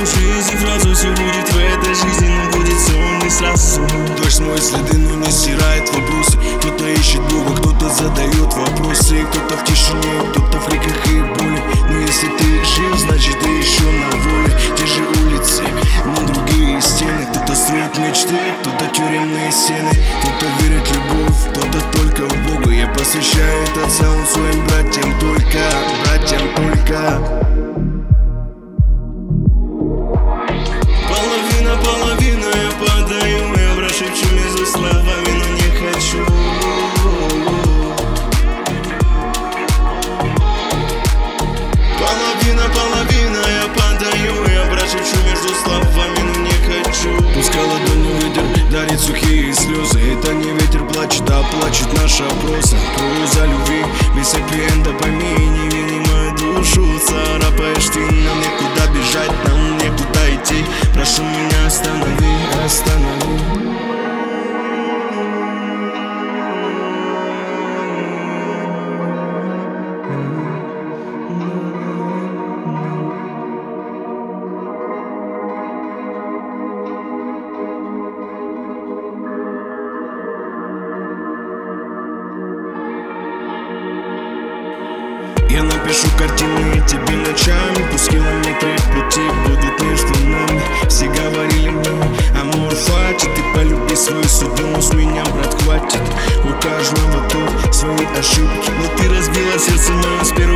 жизнь, сразу все будет в этой жизни, но будет сон не сразу. Дождь смоет следы, но не стирает вопросы. Кто-то ищет Бога, кто-то задает вопросы. Кто-то в тишине, кто-то в криках и боли. Но если ты жив, значит ты еще на воле. Те же улицы, но другие стены. Кто-то строит мечты, кто-то тюремные стены. Кто-то верит в любовь, кто-то только в Бога. Я посвящаю этот саунд своим братьям только, братьям только. Половина я подаю, я прошепчу между словами, но не хочу. Половина я подаю, я прошепчу между словами, но не хочу. Пускай ладонью ветер дарит сухие слезы. Это не ветер плачет, а плачет наша проса. Проза любви, без хэппи-энда, пойми, не вини мою душу. Царапаешь ты, нам некуда бежать, нам некуда идти. Прошу меня, останови, останови. Я напишу картины тебе ночами. Пусть километры пути будут между нами. Все говорили мне, амор хватит. Ты полюби свою судьбу, но с меня, брат, хватит. У каждого тут свои ошибки, но ты разбила сердце мое с первого